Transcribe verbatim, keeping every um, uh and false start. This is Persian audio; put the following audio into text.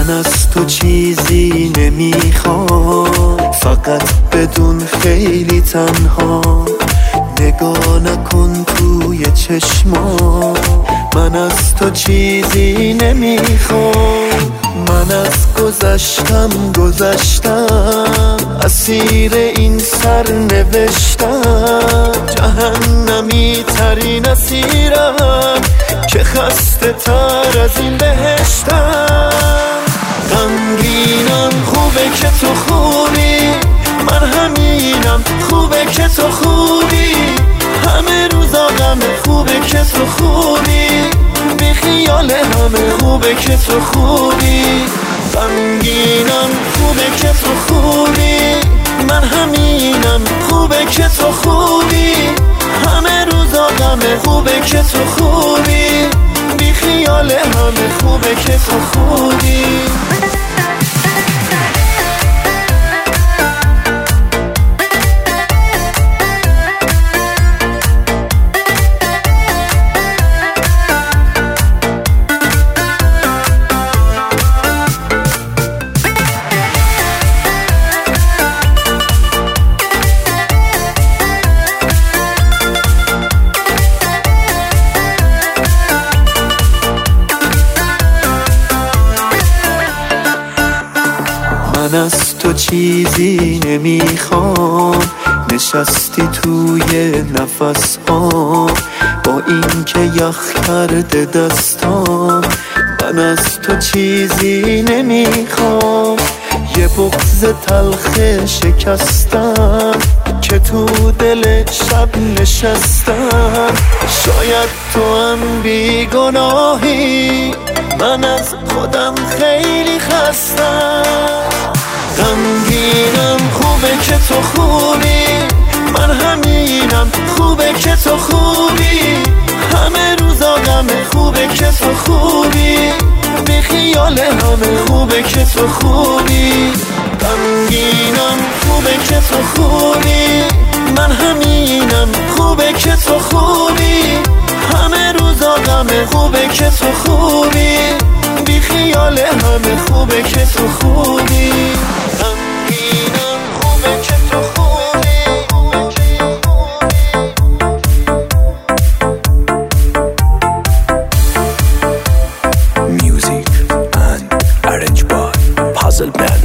من از تو چیزی نمیخوام، فقط بدون خیلی تنها نگاه نکن توی چشما. من از تو چیزی نمیخوام، من از گذشتم گذشتم، اسیر این سر نوشتم، جهنمی ترین اسیرم که خسته تر از این بهشتم. غمگینم خوبه که تو خوبی، من همینم خوبه که تو خوبی، همه روزا غمه خوبه که تو خوبی، بی خیال همه خوبه که تو خوبی. غمگینم خوبه که تو خوبی، من همینم خوبه که تو خوبی، همه روزا غمه خوبه که تو خوبی، بی خیال همه خوبه که تو خوبی. من از تو چیزی نمیخوام، نشستی توی نفس ها با این که یخ کرده دستام. من از تو چیزی نمیخوام، یه بغض تلخ شکستم که تو دل شب نشستم. شاید تو هم بیگناهی، من از خودم خیلی خستم. غمگینم خوبه که تو خوبی، من همینم خوبه که تو خوبی، همه روزا غمه خوبه که تو خوبی، بی خیال همه خوبه که تو خوبی. غمگینم خوبه که تو خوبی، من همینم خوبه که تو خوبی، همه روزا غمه خوبه که تو خوبی، بی خیال همه خوبه که تو خوبی. غمگینم خوبه که تو خوبی. Music and arranged by Puzzle Band.